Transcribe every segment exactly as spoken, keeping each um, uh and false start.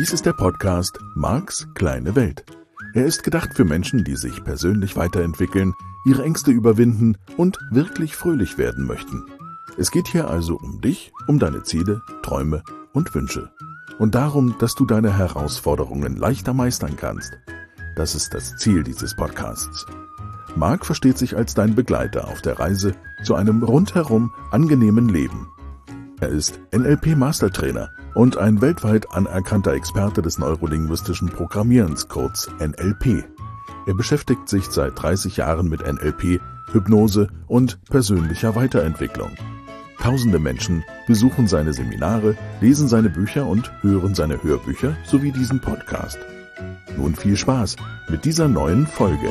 Dies ist der Podcast Marks kleine Welt. Er ist gedacht für Menschen, die sich persönlich weiterentwickeln, ihre Ängste überwinden und wirklich fröhlich werden möchten. Es geht hier also um dich, um deine Ziele, Träume und Wünsche. Und darum, dass du deine Herausforderungen leichter meistern kannst. Das ist das Ziel dieses Podcasts. Mark versteht sich als dein Begleiter auf der Reise zu einem rundherum angenehmen Leben. Er ist N L P-Mastertrainer und ein weltweit anerkannter Experte des neurolinguistischen Programmierens, kurz N L P. Er beschäftigt sich seit dreißig Jahren mit N L P, Hypnose und persönlicher Weiterentwicklung. Tausende Menschen besuchen seine Seminare, lesen seine Bücher und hören seine Hörbücher sowie diesen Podcast. Nun viel Spaß mit dieser neuen Folge.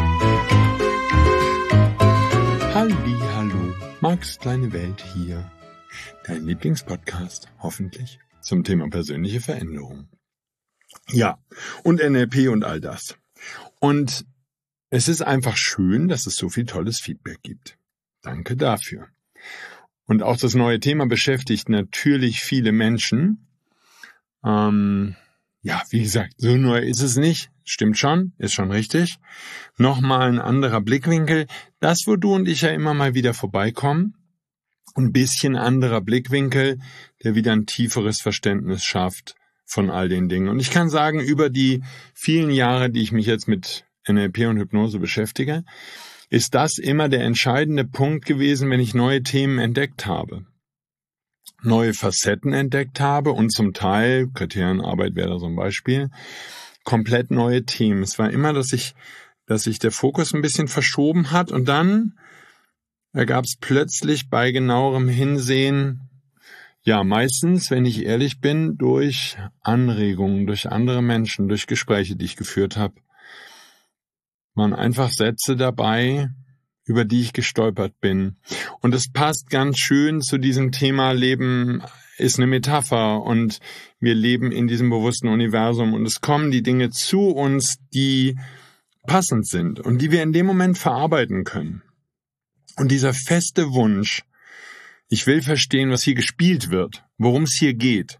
Halli, hallo, Marks kleine Welt hier. Dein Lieblingspodcast, hoffentlich, zum Thema persönliche Veränderung. Ja, und N L P und all das. Und es ist einfach schön, dass es so viel tolles Feedback gibt. Danke dafür. Und auch das neue Thema beschäftigt natürlich viele Menschen. Ähm, ja, wie gesagt, so neu ist es nicht. Stimmt schon, ist schon richtig. Nochmal ein anderer Blickwinkel. Das, wo du und ich ja immer mal wieder vorbeikommen. Ein bisschen anderer Blickwinkel, der wieder ein tieferes Verständnis schafft von all den Dingen. Und ich kann sagen, über die vielen Jahre, die ich mich jetzt mit N L P und Hypnose beschäftige, ist das immer der entscheidende Punkt gewesen, wenn ich neue Themen entdeckt habe. Neue Facetten entdeckt habe und zum Teil, Kriterienarbeit wäre da so ein Beispiel, komplett neue Themen. Es war immer, dass ich, dass sich der Fokus ein bisschen verschoben hat und dann ergab es plötzlich bei genauerem Hinsehen, ja, meistens, wenn ich ehrlich bin, durch Anregungen, durch andere Menschen, durch Gespräche, die ich geführt habe, waren einfach Sätze dabei, über die ich gestolpert bin. Und es passt ganz schön zu diesem Thema, Leben ist eine Metapher und wir leben in diesem bewussten Universum und es kommen die Dinge zu uns, die passend sind und die wir in dem Moment verarbeiten können. Und dieser feste Wunsch, ich will verstehen, was hier gespielt wird, worum es hier geht.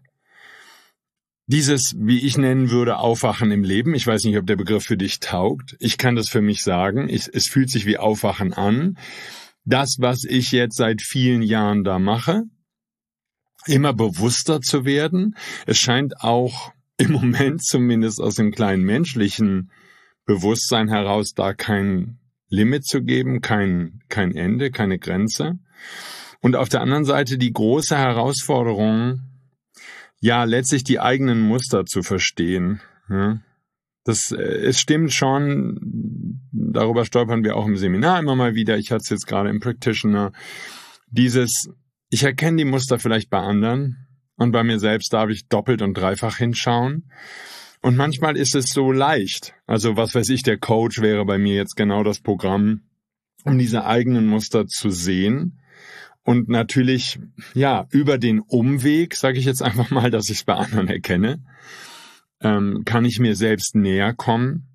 Dieses, wie ich nennen würde, Aufwachen im Leben. Ich weiß nicht, ob der Begriff für dich taugt. Ich kann das für mich sagen. Ich, es fühlt sich wie Aufwachen an. Das, was ich jetzt seit vielen Jahren da mache, immer bewusster zu werden. Es scheint auch im Moment zumindest aus dem kleinen menschlichen Bewusstsein heraus da kein Limit zu geben, kein, kein Ende, keine Grenze. Und auf der anderen Seite die große Herausforderung, ja, letztlich die eigenen Muster zu verstehen. Ja, das, es stimmt schon, darüber stolpern wir auch im Seminar immer mal wieder, ich hatte es jetzt gerade im Practitioner, dieses, ich erkenne die Muster vielleicht bei anderen und bei mir selbst darf ich doppelt und dreifach hinschauen. Und manchmal ist es so leicht, also was weiß ich, der Coach wäre bei mir jetzt genau das Programm, um diese eigenen Muster zu sehen und natürlich, ja, über den Umweg, sage ich jetzt einfach mal, dass ich es bei anderen erkenne, ähm, kann ich mir selbst näher kommen.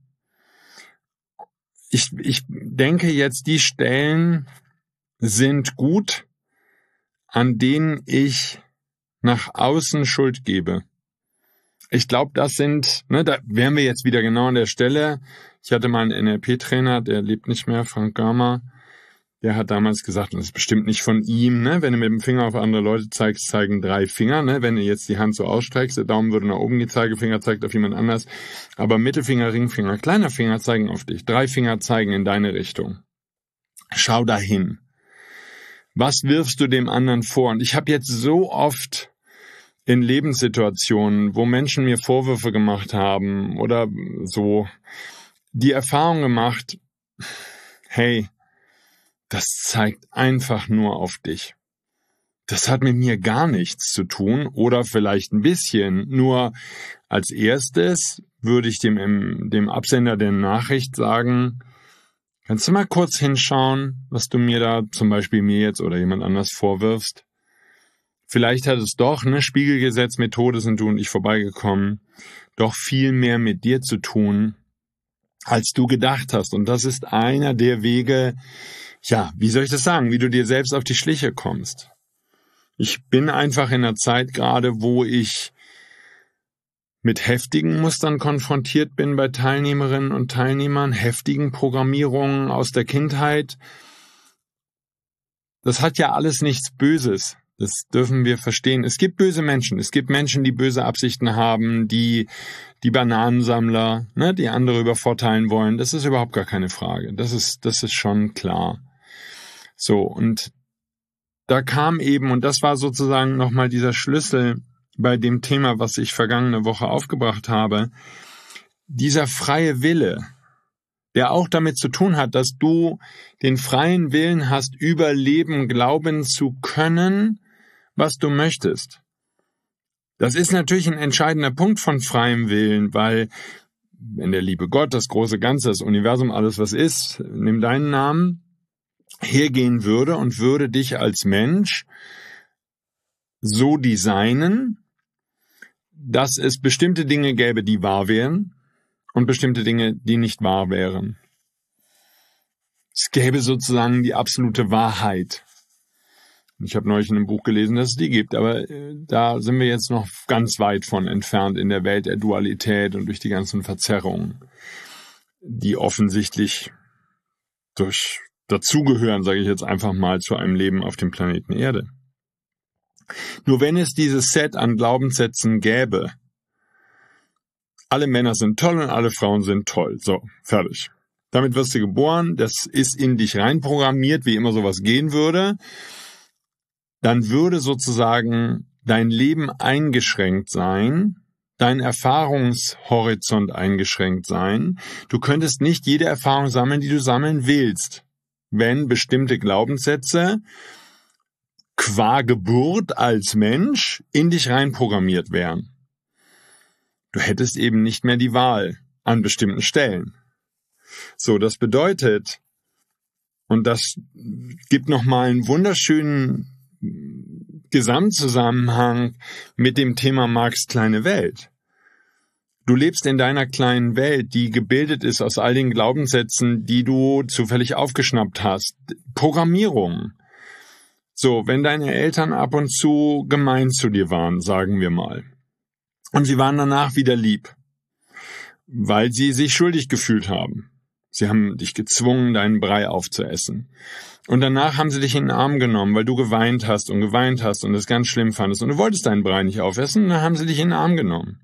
Ich, ich denke jetzt, die Stellen sind gut, an denen ich nach außen Schuld gebe. Ich glaube, das sind, ne, da wären wir jetzt wieder genau an der Stelle. Ich hatte mal einen N L P-Trainer, der lebt nicht mehr, Frank Görmer. Der hat damals gesagt, und das ist bestimmt nicht von ihm, ne, wenn du mit dem Finger auf andere Leute zeigst, zeigen drei Finger, ne, wenn du jetzt die Hand so ausstreckst, der Daumen würde nach oben, die Zeigefinger zeigt auf jemand anders, aber Mittelfinger, Ringfinger, kleiner Finger zeigen auf dich, drei Finger zeigen in deine Richtung. Schau dahin. Was wirfst du dem anderen vor? Und ich habe jetzt so oft in Lebenssituationen, wo Menschen mir Vorwürfe gemacht haben oder so, die Erfahrung gemacht, hey, das zeigt einfach nur auf dich. Das hat mit mir gar nichts zu tun oder vielleicht ein bisschen. Nur als erstes würde ich dem, dem Absender der Nachricht sagen, kannst du mal kurz hinschauen, was du mir da zum Beispiel mir jetzt oder jemand anders vorwirfst? Vielleicht hat es doch, ne, Spiegelgesetz-Methode sind du und ich vorbeigekommen, doch viel mehr mit dir zu tun, als du gedacht hast. Und das ist einer der Wege, ja, wie soll ich das sagen, wie du dir selbst auf die Schliche kommst. Ich bin einfach in einer Zeit gerade, wo ich mit heftigen Mustern konfrontiert bin bei Teilnehmerinnen und Teilnehmern, heftigen Programmierungen aus der Kindheit. Das hat ja alles nichts Böses. Das dürfen wir verstehen. Es gibt böse Menschen. Es gibt Menschen, die böse Absichten haben, die die Bananensammler, ne, die andere übervorteilen wollen. Das ist überhaupt gar keine Frage. Das ist, das ist schon klar. So, und da kam eben, und das war sozusagen nochmal dieser Schlüssel bei dem Thema, was ich vergangene Woche aufgebracht habe, dieser freie Wille, der auch damit zu tun hat, dass du den freien Willen hast, über Leben glauben zu können, was du möchtest. Das ist natürlich ein entscheidender Punkt von freiem Willen, weil wenn der liebe Gott, das große Ganze, das Universum, alles was ist, nimm deinen Namen, hergehen würde und würde dich als Mensch so designen, dass es bestimmte Dinge gäbe, die wahr wären und bestimmte Dinge, die nicht wahr wären. Es gäbe sozusagen die absolute Wahrheit. Ich habe neulich in einem Buch gelesen, dass es die gibt, aber äh, da sind wir jetzt noch ganz weit von entfernt in der Welt der Dualität und durch die ganzen Verzerrungen, die offensichtlich durch dazugehören, sage ich jetzt einfach mal, zu einem Leben auf dem Planeten Erde. Nur wenn es dieses Set an Glaubenssätzen gäbe, alle Männer sind toll und alle Frauen sind toll, so, fertig. Damit wirst du geboren, das ist in dich reinprogrammiert, wie immer sowas gehen würde, dann würde sozusagen dein Leben eingeschränkt sein, dein Erfahrungshorizont eingeschränkt sein. Du könntest nicht jede Erfahrung sammeln, die du sammeln willst, wenn bestimmte Glaubenssätze qua Geburt als Mensch in dich reinprogrammiert wären. Du hättest eben nicht mehr die Wahl an bestimmten Stellen. So, das bedeutet, und das gibt nochmal einen wunderschönen Gesamtzusammenhang mit dem Thema Marx' kleine Welt. Du lebst in deiner kleinen Welt, die gebildet ist aus all den Glaubenssätzen, die du zufällig aufgeschnappt hast. Programmierung. So, wenn deine Eltern ab und zu gemein zu dir waren, sagen wir mal, und sie waren danach wieder lieb, weil sie sich schuldig gefühlt haben. Sie haben dich gezwungen, deinen Brei aufzuessen. Und danach haben sie dich in den Arm genommen, weil du geweint hast und geweint hast und es ganz schlimm fandest und du wolltest deinen Brei nicht aufessen, und dann haben sie dich in den Arm genommen.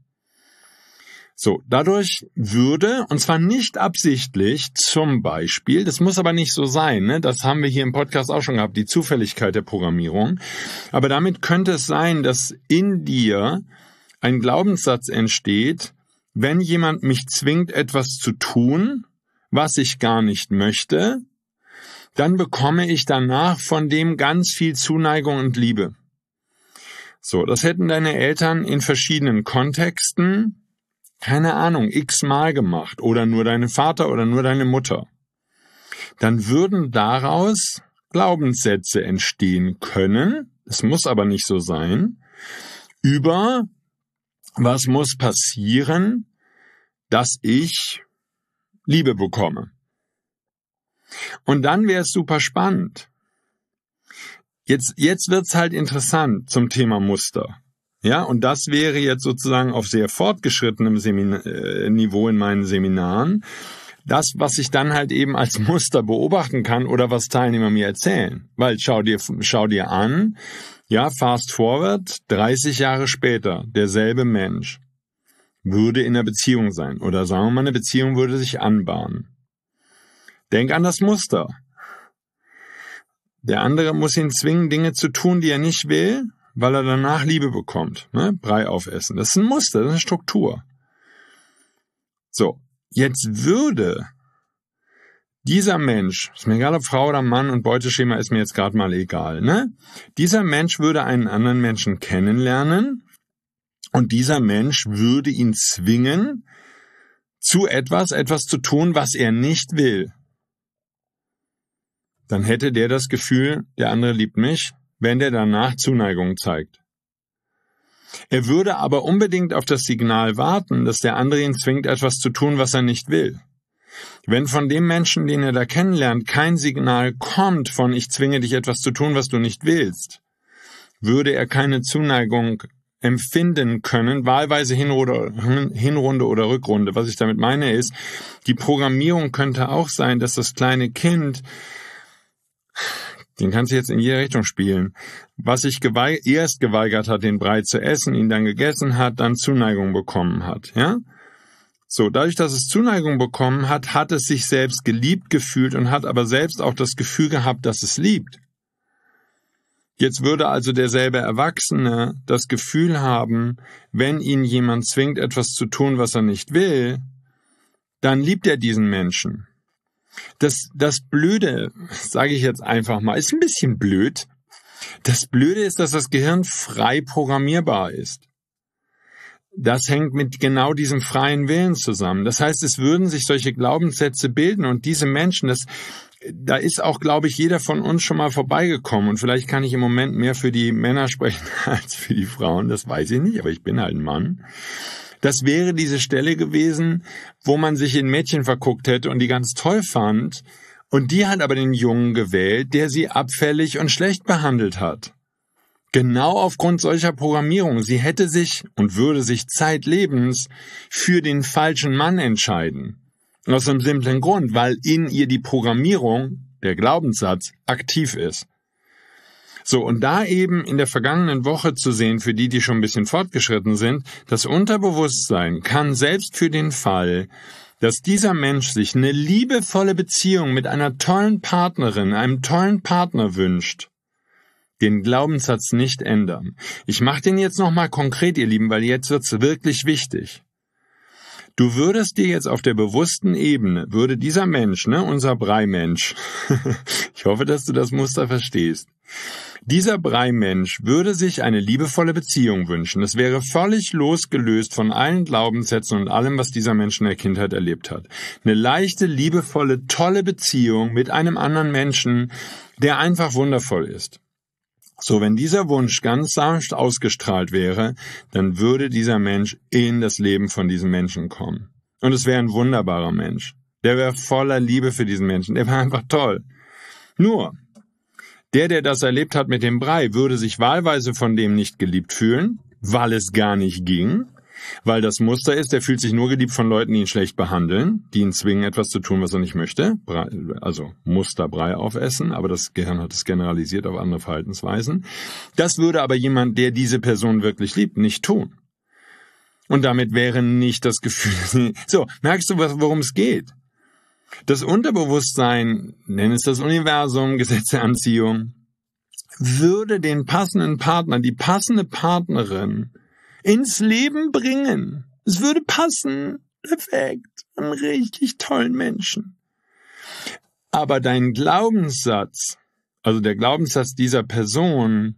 So, dadurch würde, und zwar nicht absichtlich, zum Beispiel, das muss aber nicht so sein, ne? Das haben wir hier im Podcast auch schon gehabt, die Zufälligkeit der Programmierung, aber damit könnte es sein, dass in dir ein Glaubenssatz entsteht, wenn jemand mich zwingt, etwas zu tun, was ich gar nicht möchte, dann bekomme ich danach von dem ganz viel Zuneigung und Liebe. So, das hätten deine Eltern in verschiedenen Kontexten, keine Ahnung, x-mal gemacht, oder nur dein Vater oder nur deine Mutter. Dann würden daraus Glaubenssätze entstehen können, es muss aber nicht so sein, über was muss passieren, dass ich Liebe bekomme. Und dann wäre es super spannend. Jetzt, jetzt wird's halt interessant zum Thema Muster. Ja, und das wäre jetzt sozusagen auf sehr fortgeschrittenem Seminar, äh, Niveau in meinen Seminaren, das, was ich dann halt eben als Muster beobachten kann oder was Teilnehmer mir erzählen. Weil schau dir, schau dir an, ja, fast forward, dreißig Jahre später, derselbe Mensch würde in einer Beziehung sein. Oder sagen wir mal, eine Beziehung würde sich anbahnen. Denk an das Muster. Der andere muss ihn zwingen, Dinge zu tun, die er nicht will, weil er danach Liebe bekommt. Ne? Brei aufessen. Das ist ein Muster, das ist eine Struktur. So, jetzt würde dieser Mensch, ist mir egal ob Frau oder Mann, und Beuteschema ist mir jetzt gerade mal egal, ne? Dieser Mensch würde einen anderen Menschen kennenlernen und dieser Mensch würde ihn zwingen, zu etwas, etwas zu tun, was er nicht will. Dann hätte der das Gefühl, der andere liebt mich, wenn der danach Zuneigung zeigt. Er würde aber unbedingt auf das Signal warten, dass der andere ihn zwingt, etwas zu tun, was er nicht will. Wenn von dem Menschen, den er da kennenlernt, kein Signal kommt von ich zwinge dich etwas zu tun, was du nicht willst, würde er keine Zuneigung empfinden können, wahlweise Hinrunde, Hinrunde oder Rückrunde. Was ich damit meine ist, die Programmierung könnte auch sein, dass das kleine Kind, den kannst du jetzt in jede Richtung spielen, was sich gewei- erst geweigert hat, den Brei zu essen, ihn dann gegessen hat, dann Zuneigung bekommen hat, ja? So, dadurch, dass es Zuneigung bekommen hat, hat es sich selbst geliebt gefühlt und hat aber selbst auch das Gefühl gehabt, dass es liebt. Jetzt würde also derselbe Erwachsene das Gefühl haben, wenn ihn jemand zwingt, etwas zu tun, was er nicht will, dann liebt er diesen Menschen. Das, das Blöde, sage ich jetzt einfach mal, ist ein bisschen blöd. Das Blöde ist, dass das Gehirn frei programmierbar ist. Das hängt mit genau diesem freien Willen zusammen. Das heißt, es würden sich solche Glaubenssätze bilden und diese Menschen, das, da ist auch, glaube ich, jeder von uns schon mal vorbeigekommen und vielleicht kann ich im Moment mehr für die Männer sprechen als für die Frauen, das weiß ich nicht, aber ich bin halt ein Mann. Das wäre diese Stelle gewesen, wo man sich in Mädchen verguckt hätte und die ganz toll fand und die hat aber den Jungen gewählt, der sie abfällig und schlecht behandelt hat. Genau aufgrund solcher Programmierung. Sie hätte sich und würde sich zeitlebens für den falschen Mann entscheiden. Aus einem simplen Grund, weil in ihr die Programmierung, der Glaubenssatz, aktiv ist. So, und da eben in der vergangenen Woche zu sehen, für die, die schon ein bisschen fortgeschritten sind, das Unterbewusstsein kann selbst für den Fall, dass dieser Mensch sich eine liebevolle Beziehung mit einer tollen Partnerin, einem tollen Partner wünscht, den Glaubenssatz nicht ändern. Ich mache den jetzt nochmal konkret, ihr Lieben, weil jetzt wird's wirklich wichtig. Du würdest dir jetzt auf der bewussten Ebene, würde dieser Mensch, ne, unser Brei-Mensch, ich hoffe, dass du das Muster verstehst, dieser Brei-Mensch würde sich eine liebevolle Beziehung wünschen. Es wäre völlig losgelöst von allen Glaubenssätzen und allem, was dieser Mensch in der Kindheit erlebt hat. Eine leichte, liebevolle, tolle Beziehung mit einem anderen Menschen, der einfach wundervoll ist. So, wenn dieser Wunsch ganz sanft ausgestrahlt wäre, dann würde dieser Mensch in das Leben von diesem Menschen kommen. Und es wäre ein wunderbarer Mensch. Der wäre voller Liebe für diesen Menschen. Der wäre einfach toll. Nur, der, der das erlebt hat mit dem Brei, würde sich wahlweise von dem nicht geliebt fühlen, weil es gar nicht ging, weil das Muster ist, der fühlt sich nur geliebt von Leuten, die ihn schlecht behandeln, die ihn zwingen, etwas zu tun, was er nicht möchte, also Muster Brei aufessen, aber das Gehirn hat es generalisiert auf andere Verhaltensweisen. Das würde aber jemand, der diese Person wirklich liebt, nicht tun. Und damit wäre nicht das Gefühl, so, merkst du, worum es geht? Das Unterbewusstsein, nenn es das Universum, Gesetz der Anziehung, würde den passenden Partner, die passende Partnerin ins Leben bringen. Es würde passen. Perfekt. Einen richtig tollen Menschen. Aber dein Glaubenssatz, also der Glaubenssatz dieser Person,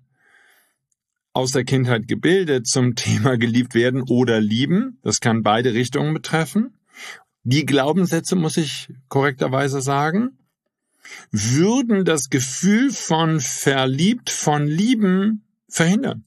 aus der Kindheit gebildet zum Thema geliebt werden oder lieben, das kann beide Richtungen betreffen. Die Glaubenssätze, muss ich korrekterweise sagen, würden das Gefühl von verliebt, von lieben verhindern.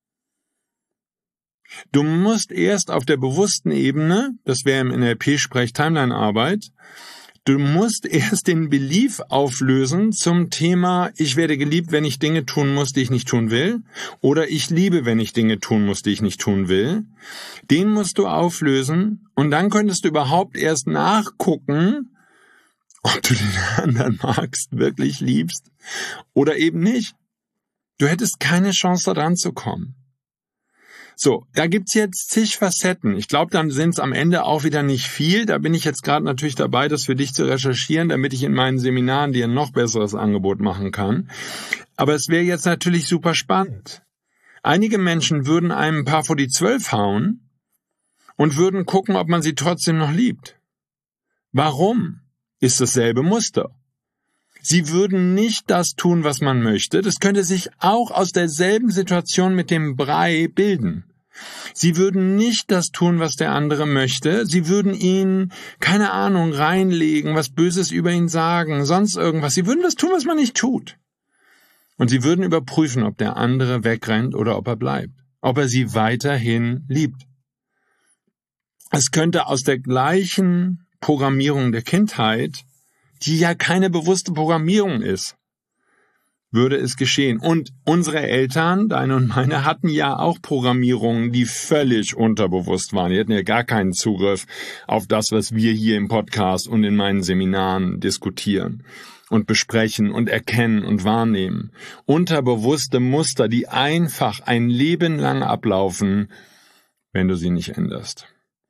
Du musst erst auf der bewussten Ebene, das wäre im N L P-Sprech Timeline-Arbeit, du musst erst den Belief auflösen zum Thema, ich werde geliebt, wenn ich Dinge tun muss, die ich nicht tun will, oder ich liebe, wenn ich Dinge tun muss, die ich nicht tun will. Den musst du auflösen und dann könntest du überhaupt erst nachgucken, ob du den anderen magst, wirklich liebst oder eben nicht. Du hättest keine Chance, da dran zu kommen. So, da gibt's jetzt zig Facetten. Ich glaube, dann sind's am Ende auch wieder nicht viel. Da bin ich jetzt gerade natürlich dabei, das für dich zu recherchieren, damit ich in meinen Seminaren dir ein noch besseres Angebot machen kann. Aber es wäre jetzt natürlich super spannend. Einige Menschen würden einem ein paar vor die Zwölf hauen und würden gucken, ob man sie trotzdem noch liebt. Warum? Ist dasselbe Muster. Sie würden nicht das tun, was man möchte. Das könnte sich auch aus derselben Situation mit dem Brei bilden. Sie würden nicht das tun, was der andere möchte. Sie würden ihn, keine Ahnung, reinlegen, was Böses über ihn sagen, sonst irgendwas. Sie würden das tun, was man nicht tut. Und sie würden überprüfen, ob der andere wegrennt oder ob er bleibt. Ob er sie weiterhin liebt. Es könnte aus der gleichen Programmierung der Kindheit, die ja keine bewusste Programmierung ist. würde es geschehen. Und unsere Eltern, deine und meine, hatten ja auch Programmierungen, die völlig unterbewusst waren. Die hatten ja gar keinen Zugriff auf das, was wir hier im Podcast und in meinen Seminaren diskutieren und besprechen und erkennen und wahrnehmen. Unterbewusste Muster, die einfach ein Leben lang ablaufen, wenn du sie nicht änderst.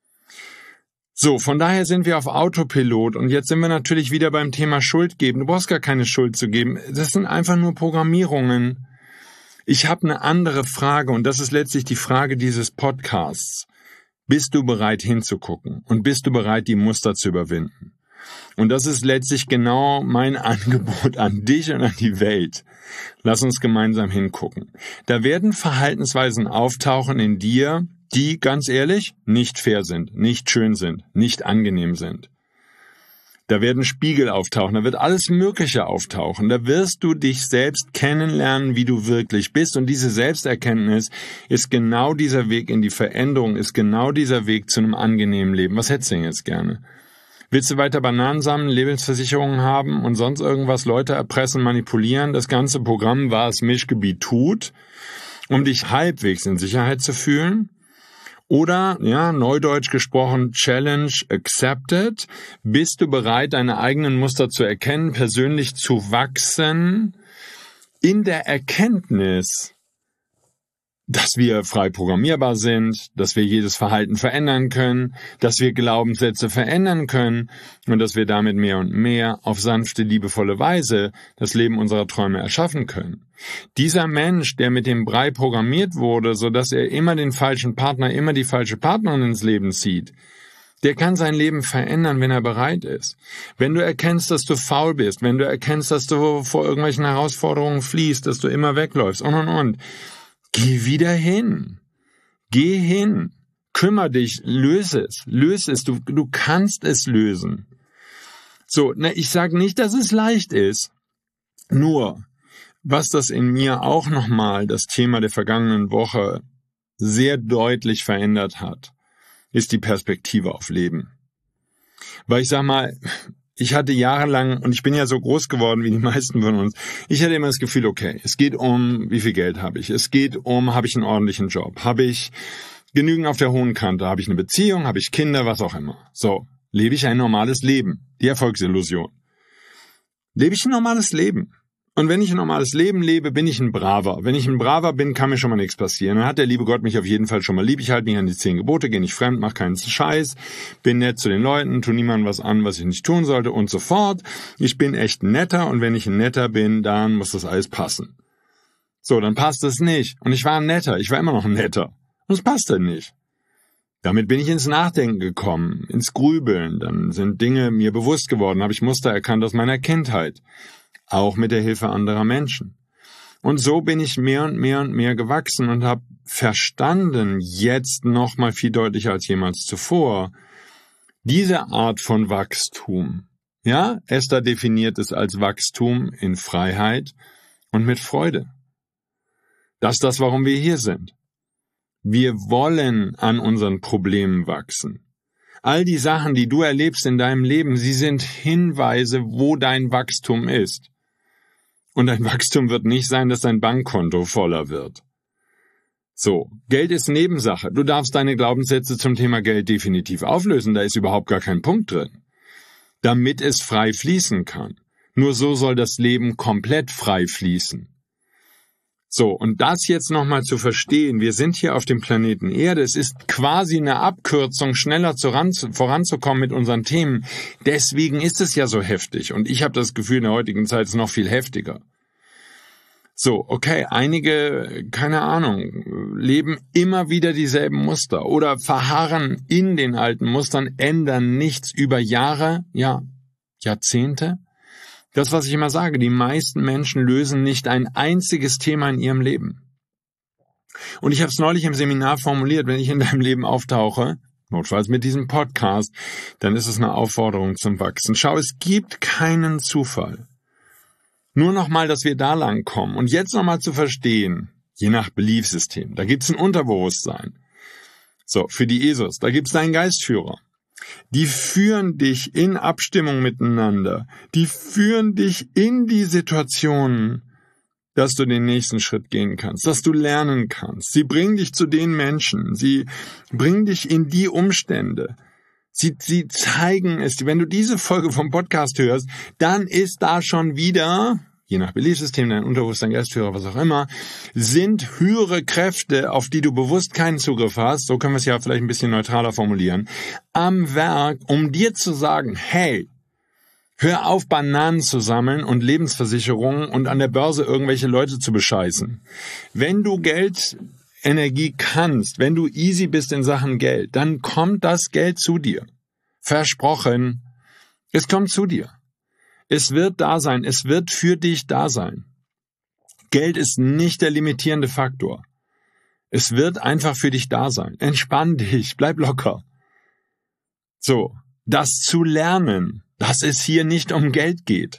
So, von daher sind wir auf Autopilot und jetzt sind wir natürlich wieder beim Thema Schuld geben. Du brauchst gar keine Schuld zu geben. Das sind einfach nur Programmierungen. Ich habe eine andere Frage und das ist letztlich die Frage dieses Podcasts. Bist du bereit hinzugucken und bist du bereit, die Muster zu überwinden? Und das ist letztlich genau mein Angebot an dich und an die Welt. Lass uns gemeinsam hingucken. Da werden Verhaltensweisen auftauchen in dir, die, ganz ehrlich, nicht fair sind, nicht schön sind, nicht angenehm sind. Da werden Spiegel auftauchen, da wird alles Mögliche auftauchen. Da wirst du dich selbst kennenlernen, wie du wirklich bist. Und diese Selbsterkenntnis ist genau dieser Weg in die Veränderung, ist genau dieser Weg zu einem angenehmen Leben. Was hättest du denn jetzt gerne? Willst du weiter Bananen sammeln, Lebensversicherungen haben und sonst irgendwas, Leute erpressen, manipulieren? Das ganze Programm, was Mischgebiet tut, um dich halbwegs in Sicherheit zu fühlen? Oder, ja, neudeutsch gesprochen, Challenge accepted. Bist du bereit, deine eigenen Muster zu erkennen, persönlich zu wachsen, in der Erkenntnis, dass wir frei programmierbar sind, dass wir jedes Verhalten verändern können, dass wir Glaubenssätze verändern können und dass wir damit mehr und mehr auf sanfte, liebevolle Weise das Leben unserer Träume erschaffen können. Dieser Mensch, der mit dem Brei programmiert wurde, sodass er immer den falschen Partner, immer die falsche Partnerin ins Leben zieht, der kann sein Leben verändern, wenn er bereit ist. Wenn du erkennst, dass du faul bist, wenn du erkennst, dass du vor irgendwelchen Herausforderungen fliehst, dass du immer wegläufst und und und, geh wieder hin. Geh hin. Kümmer dich. Löse es. Löse es. Du, du kannst es lösen. So, na, ich sage nicht, dass es leicht ist. Nur, was das in mir auch nochmal das Thema der vergangenen Woche sehr deutlich verändert hat, ist die Perspektive auf Leben. Weil ich sag mal, ich hatte jahrelang, und ich bin ja so groß geworden wie die meisten von uns, ich hatte immer das Gefühl, okay, es geht um, wie viel Geld habe ich? Es geht um, habe ich einen ordentlichen Job? Habe ich genügend auf der hohen Kante? Habe ich eine Beziehung? Habe ich Kinder? Was auch immer. So, lebe ich ein normales Leben? Die Erfolgsillusion. Lebe ich ein normales Leben? Und wenn ich ein normales Leben lebe, bin ich ein Braver. Wenn ich ein Braver bin, kann mir schon mal nichts passieren. Dann hat der liebe Gott mich auf jeden Fall schon mal lieb. Ich halte mich an die zehn Gebote, gehe nicht fremd, mache keinen Scheiß, bin nett zu den Leuten, tu niemandem was an, was ich nicht tun sollte und so fort. Ich bin echt ein Netter und wenn ich ein Netter bin, dann muss das alles passen. So, dann passt es nicht. Und ich war ein Netter, ich war immer noch ein Netter. Und es passte nicht. Damit bin ich ins Nachdenken gekommen, ins Grübeln. Dann sind Dinge mir bewusst geworden, habe ich Muster erkannt aus meiner Kindheit. Auch mit der Hilfe anderer Menschen. Und so bin ich mehr und mehr und mehr gewachsen und habe verstanden, jetzt noch mal viel deutlicher als jemals zuvor, diese Art von Wachstum. Ja, Esther definiert es als Wachstum in Freiheit und mit Freude. Das ist das, warum wir hier sind. Wir wollen an unseren Problemen wachsen. All die Sachen, die du erlebst in deinem Leben, sie sind Hinweise, wo dein Wachstum ist. Und dein Wachstum wird nicht sein, dass dein Bankkonto voller wird. So, Geld ist Nebensache. Du darfst deine Glaubenssätze zum Thema Geld definitiv auflösen, da ist überhaupt gar kein Punkt drin. Damit es frei fließen kann. Nur so soll das Leben komplett frei fließen. So, und das jetzt nochmal zu verstehen, wir sind hier auf dem Planeten Erde, es ist quasi eine Abkürzung, schneller voranzukommen mit unseren Themen. Deswegen ist es ja so heftig und ich habe das Gefühl, in der heutigen Zeit ist es noch viel heftiger. So, okay, einige, keine Ahnung, leben immer wieder dieselben Muster oder verharren in den alten Mustern, ändern nichts über Jahre, ja, Jahrzehnte. Das, was ich immer sage, die meisten Menschen lösen nicht ein einziges Thema in ihrem Leben. Und ich habe es neulich im Seminar formuliert, wenn ich in deinem Leben auftauche, notfalls mit diesem Podcast, dann ist es eine Aufforderung zum Wachsen. Schau, es gibt keinen Zufall. Nur nochmal, dass wir da lang kommen. Und jetzt nochmal zu verstehen, je nach Beliefsystem, da gibt es ein Unterbewusstsein. So, für die Jesus, da gibt es deinen Geistführer. Die führen dich in Abstimmung miteinander. Die führen dich in die Situationen, dass du den nächsten Schritt gehen kannst, dass du lernen kannst. Sie bringen dich zu den Menschen, sie bringen dich in die Umstände. Sie, sie zeigen es. Wenn du diese Folge vom Podcast hörst, dann ist da schon wieder, je nach Beliefssystem, dein Unterbewusstsein, Geistführer, was auch immer, sind höhere Kräfte, auf die du bewusst keinen Zugriff hast, so können wir es ja vielleicht ein bisschen neutraler formulieren, am Werk, um dir zu sagen, hey, hör auf, Bananen zu sammeln und Lebensversicherungen und an der Börse irgendwelche Leute zu bescheißen. Wenn du Geld Energie kannst, wenn du easy bist in Sachen Geld, dann kommt das Geld zu dir. Versprochen. Es kommt zu dir. Es wird da sein. Es wird für dich da sein. Geld ist nicht der limitierende Faktor. Es wird einfach für dich da sein. Entspann dich. Bleib locker. So. Das zu lernen, dass es hier nicht um Geld geht.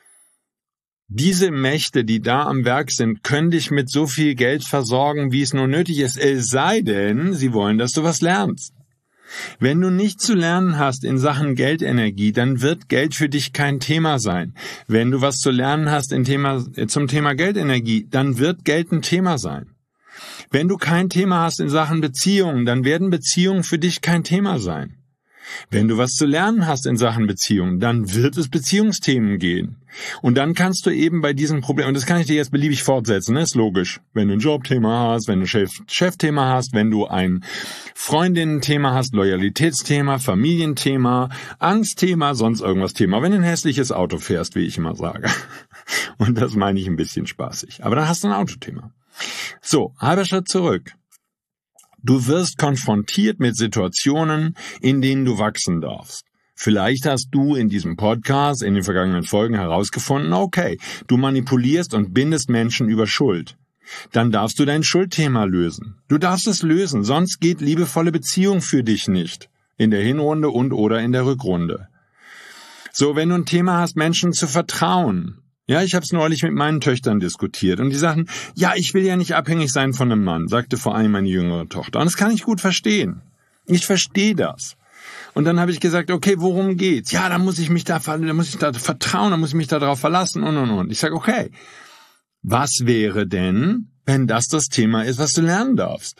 Diese Mächte, die da am Werk sind, können dich mit so viel Geld versorgen, wie es nur nötig ist, es sei denn, sie wollen, dass du was lernst. Wenn du nicht zu lernen hast in Sachen Geldenergie, dann wird Geld für dich kein Thema sein. Wenn du was zu lernen hast in Thema, zum Thema Geldenergie, dann wird Geld ein Thema sein. Wenn du kein Thema hast in Sachen Beziehungen, dann werden Beziehungen für dich kein Thema sein. Wenn du was zu lernen hast in Sachen Beziehungen, dann wird es Beziehungsthemen gehen. Und dann kannst du eben bei diesem Problem, und das kann ich dir jetzt beliebig fortsetzen, ne? Ist logisch. Wenn du ein Jobthema hast, wenn du ein Chef, Chefthema hast, wenn du ein Freundinnen-Thema hast, Loyalitätsthema, Familienthema, Angstthema, sonst irgendwas Thema. Wenn du ein hässliches Auto fährst, wie ich immer sage. Und das meine ich ein bisschen spaßig. Aber dann hast du ein Autothema. So, halber Schritt zurück. Du wirst konfrontiert mit Situationen, in denen du wachsen darfst. Vielleicht hast du in diesem Podcast, in den vergangenen Folgen herausgefunden, okay, du manipulierst und bindest Menschen über Schuld. Dann darfst du dein Schuldthema lösen. Du darfst es lösen, sonst geht liebevolle Beziehung für dich nicht. In der Hinrunde und oder in der Rückrunde. So, wenn du ein Thema hast, Menschen zu vertrauen. Ja, ich habe es neulich mit meinen Töchtern diskutiert und die sagten, ja, ich will ja nicht abhängig sein von einem Mann, sagte vor allem meine jüngere Tochter. Und das kann ich gut verstehen. Ich verstehe das. Und dann habe ich gesagt, okay, worum geht's? Ja, da muss ich mich da, da muss ich da vertrauen, da muss ich mich da drauf verlassen und und und. Ich sage, okay, was wäre denn, wenn das das Thema ist, was du lernen darfst?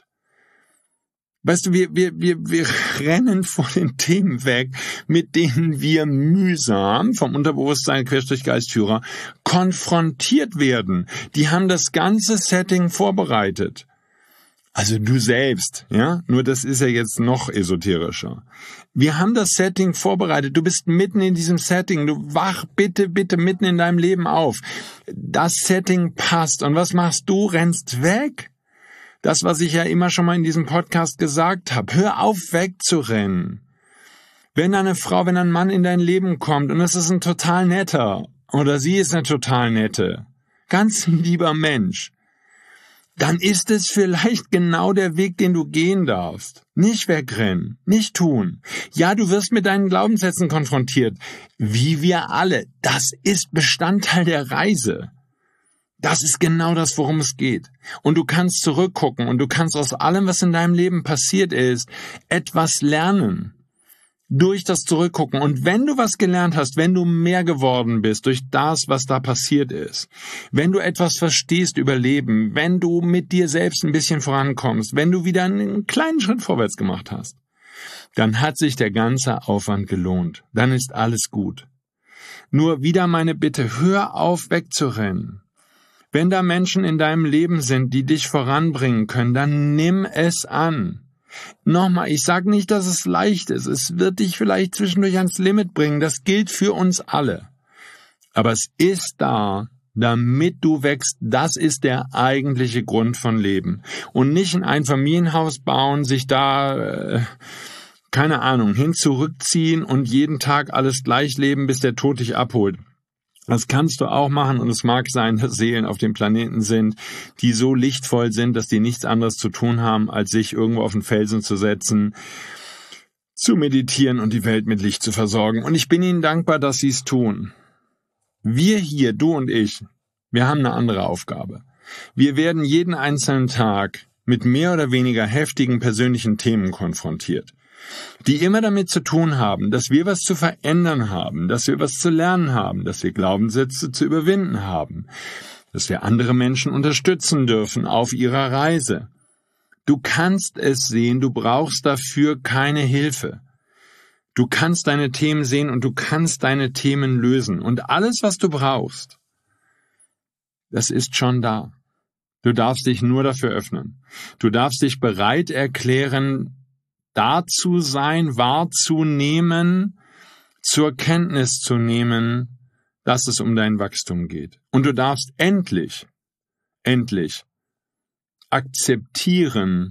Weißt du, wir, wir, wir, wir rennen vor den Themen weg, mit denen wir mühsam vom Unterbewusstsein Querstrich Geistführer konfrontiert werden. Die haben das ganze Setting vorbereitet. Also du selbst, ja? Nur das ist ja jetzt noch esoterischer. Wir haben das Setting vorbereitet. Du bist mitten in diesem Setting. Du wach bitte, bitte mitten in deinem Leben auf. Das Setting passt. Und was machst du? Rennst weg? Das, was ich ja immer schon mal in diesem Podcast gesagt habe. Hör auf, wegzurennen. Wenn eine Frau, wenn ein Mann in dein Leben kommt und es ist ein total netter oder sie ist eine total nette, ganz lieber Mensch, dann ist es vielleicht genau der Weg, den du gehen darfst. Nicht wegrennen, nicht tun. Ja, du wirst mit deinen Glaubenssätzen konfrontiert. Wie wir alle. Das ist Bestandteil der Reise. Das ist genau das, worum es geht. Und du kannst zurückgucken und du kannst aus allem, was in deinem Leben passiert ist, etwas lernen. Durch das Zurückgucken. Und wenn du was gelernt hast, wenn du mehr geworden bist durch das, was da passiert ist, wenn du etwas verstehst über Leben, wenn du mit dir selbst ein bisschen vorankommst, wenn du wieder einen kleinen Schritt vorwärts gemacht hast, dann hat sich der ganze Aufwand gelohnt. Dann ist alles gut. Nur wieder meine Bitte, hör auf, wegzurennen. Wenn da Menschen in deinem Leben sind, die dich voranbringen können, dann nimm es an. Nochmal, ich sage nicht, dass es leicht ist. Es wird dich vielleicht zwischendurch ans Limit bringen. Das gilt für uns alle. Aber es ist da, damit du wächst. Das ist der eigentliche Grund von Leben. Und nicht ein Einfamilienhaus bauen, sich da, äh, keine Ahnung, hin zurückziehen und jeden Tag alles gleich leben, bis der Tod dich abholt. Das kannst du auch machen und es mag sein, dass Seelen auf dem Planeten sind, die so lichtvoll sind, dass die nichts anderes zu tun haben, als sich irgendwo auf den Felsen zu setzen, zu meditieren und die Welt mit Licht zu versorgen. Und ich bin ihnen dankbar, dass sie es tun. Wir hier, du und ich, wir haben eine andere Aufgabe. Wir werden jeden einzelnen Tag mit mehr oder weniger heftigen persönlichen Themen konfrontiert, die immer damit zu tun haben, dass wir was zu verändern haben, dass wir was zu lernen haben, dass wir Glaubenssätze zu überwinden haben, dass wir andere Menschen unterstützen dürfen auf ihrer Reise. Du kannst es sehen, du brauchst dafür keine Hilfe. Du kannst deine Themen sehen und du kannst deine Themen lösen. Und alles, was du brauchst, das ist schon da. Du darfst dich nur dafür öffnen. Du darfst dich bereit erklären, da zu sein, wahrzunehmen, zur Kenntnis zu nehmen, dass es um dein Wachstum geht. Und du darfst endlich, endlich akzeptieren,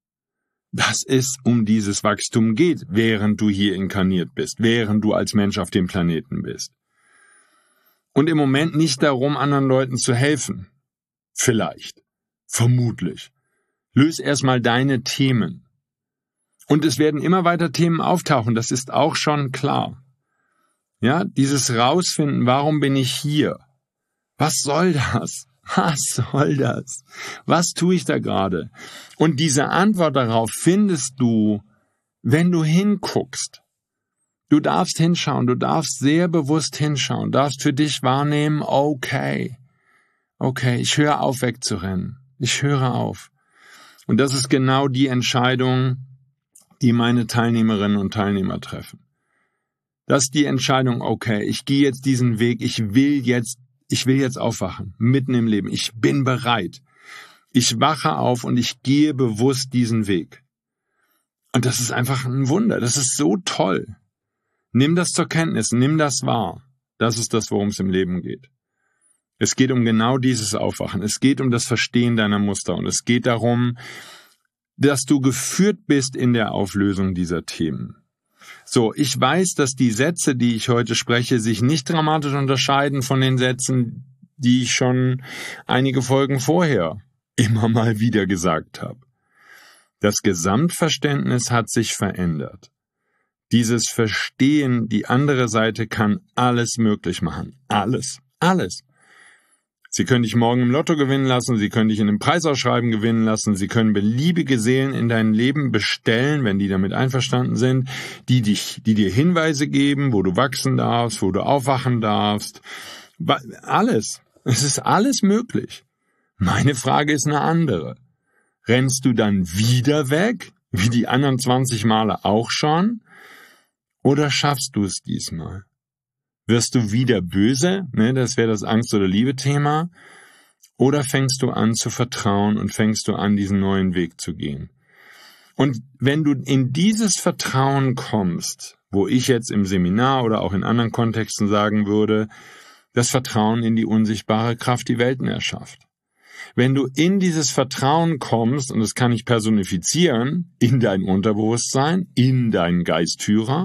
dass es um dieses Wachstum geht, während du hier inkarniert bist, während du als Mensch auf dem Planeten bist. Und im Moment nicht darum, anderen Leuten zu helfen. Vielleicht. Vermutlich. Löse erstmal deine Themen. Und es werden immer weiter Themen auftauchen, das ist auch schon klar. Ja, dieses Rausfinden, warum bin ich hier? Was soll das? Was soll das? Was tue ich da gerade? Und diese Antwort darauf findest du, wenn du hinguckst. Du darfst hinschauen, du darfst sehr bewusst hinschauen, darfst für dich wahrnehmen, okay, okay, ich höre auf wegzurennen, ich höre auf. Und das ist genau die Entscheidung, die meine Teilnehmerinnen und Teilnehmer treffen. Das ist die Entscheidung, okay, ich gehe jetzt diesen Weg, ich will jetzt, ich will jetzt aufwachen, mitten im Leben, ich bin bereit. Ich wache auf und ich gehe bewusst diesen Weg. Und das ist einfach ein Wunder, das ist so toll. Nimm das zur Kenntnis, nimm das wahr. Das ist das, worum es im Leben geht. Es geht um genau dieses Aufwachen. Es geht um das Verstehen deiner Muster. Und es geht darum, dass du geführt bist in der Auflösung dieser Themen. So, ich weiß, dass die Sätze, die ich heute spreche, sich nicht dramatisch unterscheiden von den Sätzen, die ich schon einige Folgen vorher immer mal wieder gesagt habe. Das Gesamtverständnis hat sich verändert. Dieses Verstehen, die andere Seite kann alles möglich machen. Alles. Alles. Sie können dich morgen im Lotto gewinnen lassen, Sie können dich in einem Preisausschreiben gewinnen lassen, Sie können beliebige Seelen in dein Leben bestellen, wenn die damit einverstanden sind, die dich, die dir Hinweise geben, wo du wachsen darfst, wo du aufwachen darfst. Alles. Es ist alles möglich. Meine Frage ist eine andere. Rennst du dann wieder weg, wie die anderen zwanzig Male auch schon? Oder schaffst du es diesmal? Wirst du wieder böse? Ne, das wäre das Angst- oder Liebe-Thema. Oder fängst du an zu vertrauen und fängst du an, diesen neuen Weg zu gehen? Und wenn du in dieses Vertrauen kommst, wo ich jetzt im Seminar oder auch in anderen Kontexten sagen würde, das Vertrauen in die unsichtbare Kraft, die Welten erschafft. Wenn du in dieses Vertrauen kommst, und das kann ich personifizieren, in dein Unterbewusstsein, in deinen Geistführer,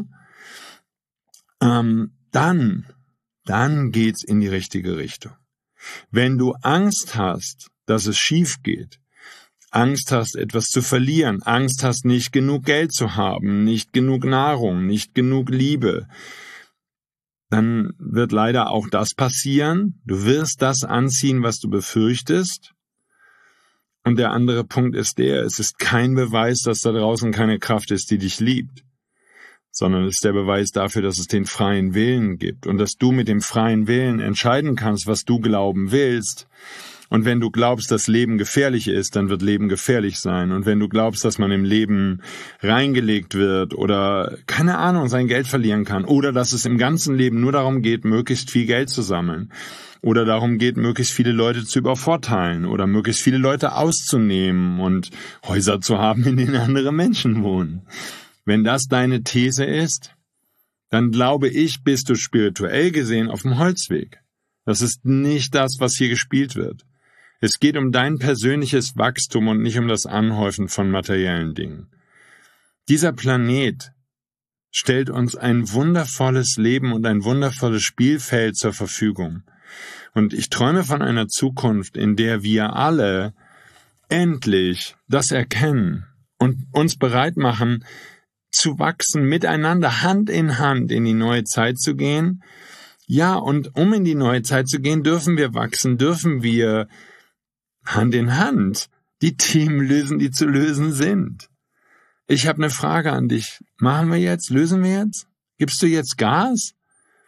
ähm, dann, dann geht's in die richtige Richtung. Wenn du Angst hast, dass es schief geht, Angst hast, etwas zu verlieren, Angst hast, nicht genug Geld zu haben, nicht genug Nahrung, nicht genug Liebe, dann wird leider auch das passieren. Du wirst das anziehen, was du befürchtest. Und der andere Punkt ist der, es ist kein Beweis, dass da draußen keine Kraft ist, die dich liebt, sondern es ist der Beweis dafür, dass es den freien Willen gibt und dass du mit dem freien Willen entscheiden kannst, was du glauben willst. Und wenn du glaubst, dass Leben gefährlich ist, dann wird Leben gefährlich sein. Und wenn du glaubst, dass man im Leben reingelegt wird oder, keine Ahnung, sein Geld verlieren kann oder dass es im ganzen Leben nur darum geht, möglichst viel Geld zu sammeln oder darum geht, möglichst viele Leute zu übervorteilen oder möglichst viele Leute auszunehmen und Häuser zu haben, in denen andere Menschen wohnen. Wenn das deine These ist, dann glaube ich, bist du spirituell gesehen auf dem Holzweg. Das ist nicht das, was hier gespielt wird. Es geht um dein persönliches Wachstum und nicht um das Anhäufen von materiellen Dingen. Dieser Planet stellt uns ein wundervolles Leben und ein wundervolles Spielfeld zur Verfügung. Und ich träume von einer Zukunft, in der wir alle endlich das erkennen und uns bereit machen, zu wachsen, miteinander Hand in Hand in die neue Zeit zu gehen. Ja, und um in die neue Zeit zu gehen, dürfen wir wachsen, dürfen wir Hand in Hand die Themen lösen, die zu lösen sind. Ich habe eine Frage an dich. Machen wir jetzt? Lösen wir jetzt? Gibst du jetzt Gas?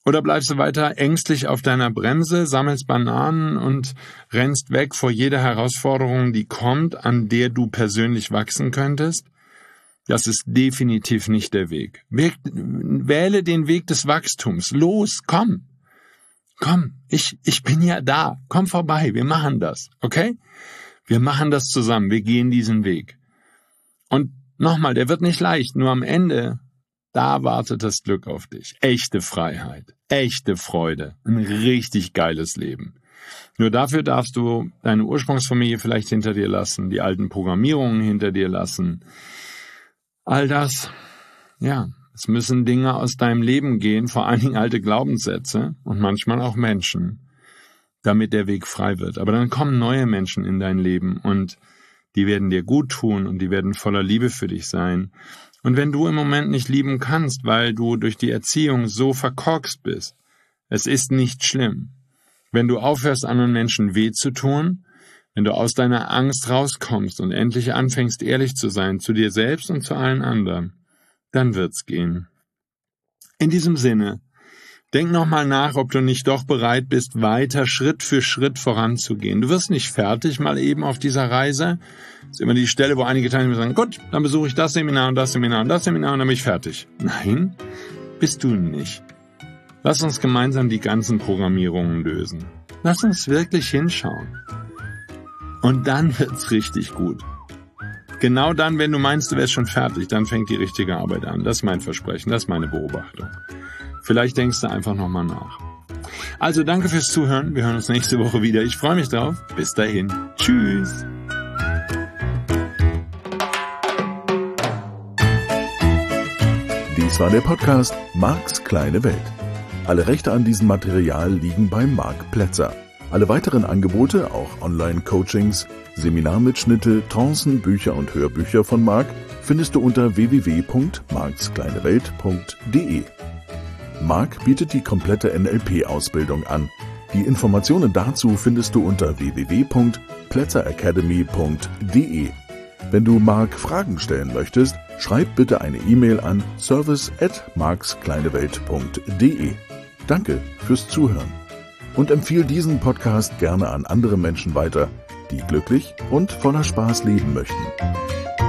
Oder bleibst du weiter ängstlich auf deiner Bremse, sammelst Bananen und rennst weg vor jeder Herausforderung, die kommt, an der du persönlich wachsen könntest? Das ist definitiv nicht der Weg. Wähle den Weg des Wachstums. Los, komm. Komm, ich, ich bin ja da. Komm vorbei, wir machen das, okay? Wir machen das zusammen, wir gehen diesen Weg. Und nochmal, der wird nicht leicht, nur am Ende, da wartet das Glück auf dich. Echte Freiheit, echte Freude, ein richtig geiles Leben. Nur dafür darfst du deine Ursprungsfamilie vielleicht hinter dir lassen, die alten Programmierungen hinter dir lassen. All das, ja, es müssen Dinge aus deinem Leben gehen, vor allen Dingen alte Glaubenssätze und manchmal auch Menschen, damit der Weg frei wird. Aber dann kommen neue Menschen in dein Leben und die werden dir gut tun und die werden voller Liebe für dich sein. Und wenn du im Moment nicht lieben kannst, weil du durch die Erziehung so verkorkst bist, es ist nicht schlimm. Wenn du aufhörst, anderen Menschen weh zu tun, wenn du aus deiner Angst rauskommst und endlich anfängst, ehrlich zu sein, zu dir selbst und zu allen anderen, dann wird's gehen. In diesem Sinne, denk nochmal nach, ob du nicht doch bereit bist, weiter Schritt für Schritt voranzugehen. Du wirst nicht fertig mal eben auf dieser Reise. Das ist immer die Stelle, wo einige Teilnehmer sagen, gut, dann besuche ich das Seminar und das Seminar und das Seminar und dann bin ich fertig. Nein, bist du nicht. Lass uns gemeinsam die ganzen Programmierungen lösen. Lass uns wirklich hinschauen. Und dann wird's richtig gut. Genau dann, wenn du meinst, du wärst schon fertig, dann fängt die richtige Arbeit an. Das ist mein Versprechen, das ist meine Beobachtung. Vielleicht denkst du einfach nochmal nach. Also danke fürs Zuhören. Wir hören uns nächste Woche wieder. Ich freue mich drauf. Bis dahin. Tschüss. Dies war der Podcast Marks kleine Welt. Alle Rechte an diesem Material liegen bei Marc Plätzer. Alle weiteren Angebote, auch Online-Coachings, Seminarmitschnitte, Trancen, Bücher und Hörbücher von Marc findest du unter w w w punkt marks kleine welt punkt d e. Marc bietet die komplette N L P-Ausbildung an. Die Informationen dazu findest du unter w w w punkt plätzer academy punkt d e. Wenn du Marc Fragen stellen möchtest, schreib bitte eine E-Mail an service at marks kleine welt punkt d e. Danke fürs Zuhören und empfiehl diesen Podcast gerne an andere Menschen weiter, die glücklich und voller Spaß leben möchten.